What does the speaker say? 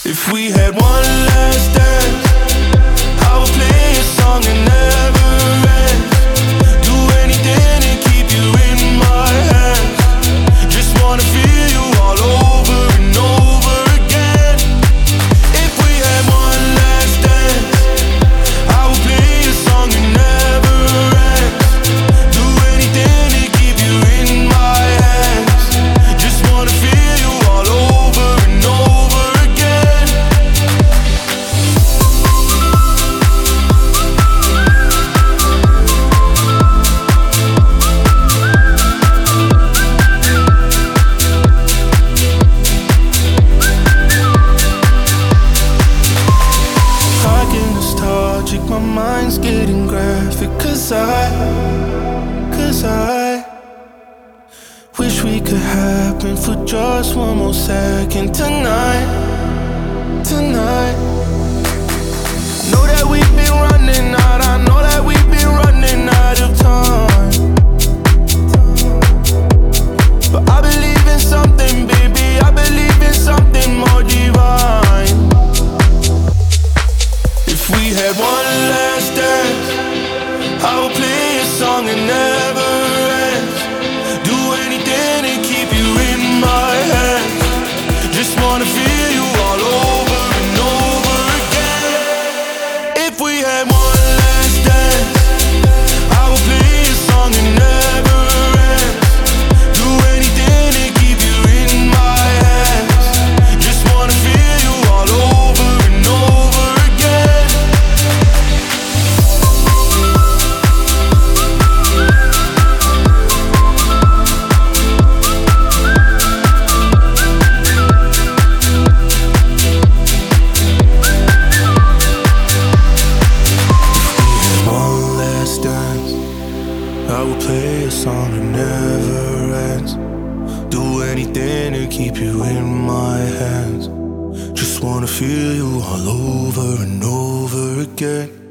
If we had one last dance, I would play a song that never ends. Do anything to keep you in my hands. Just wanna feel you all over and over again. If we had one last dance, I would play a song that never ends. Do anything to keep you in my hands. Just wanna feel you all over and over again. I get nostalgic, my mind's getting graphic. Cause I wish we could happen for just one more second tonight. Know that we've been running out, I know that we've been running out of time. But I believe in something, baby, I believe in something more divine. If we had one last dance, I would play a song that never ends. Do anything to keep you in my hands. Just wanna feel you all over and over again. If we had one last dance, I would play a song that never ends. Do anything to keep you in my hands. Just wanna feel you all over and over again. One last dance, I will play a song that never ends. Do anything to keep you in my hands. Just wanna feel you all over and over again.